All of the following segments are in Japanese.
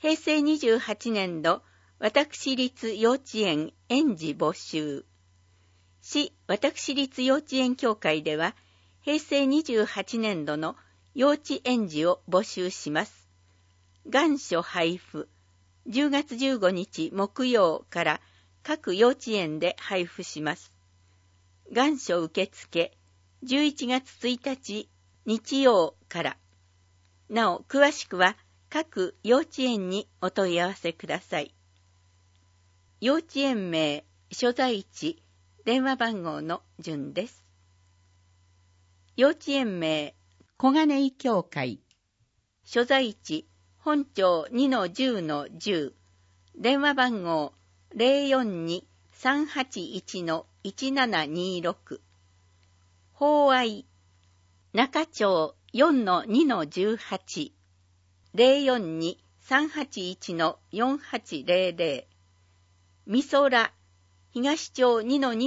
平成28年度私立幼稚園園児募集。市私立幼稚園協会では、平成28年度の幼稚園児を募集します。願書配布、10月15日木曜から各幼稚園で配布します。願書受付、11月1日日曜から。なお、詳しくは各幼稚園にお問い合わせください。幼稚園名、所在地、電話番号の順です。幼稚園名、小金井教会。所在地、本町 2-10-10。電話番号、042-381-1726。法愛、中町 4-2-18。042-381-4800。みそら、東町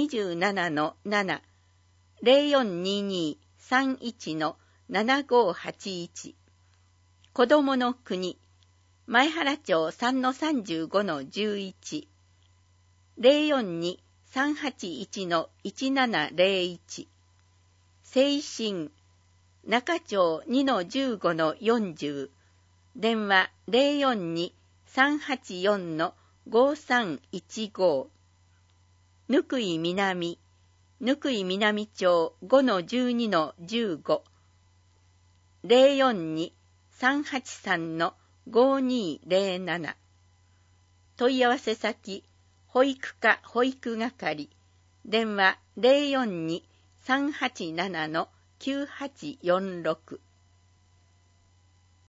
2-27-7。0422-31-7581。子どもの国、前原町 3-35-11。042-381-1701。清新、中町 2-15-40。電話042-384-5315。ぬくい南、ぬくい南町 5-12-15。042-383-5207。問い合わせ先、保育課保育係。電話042-387-9846。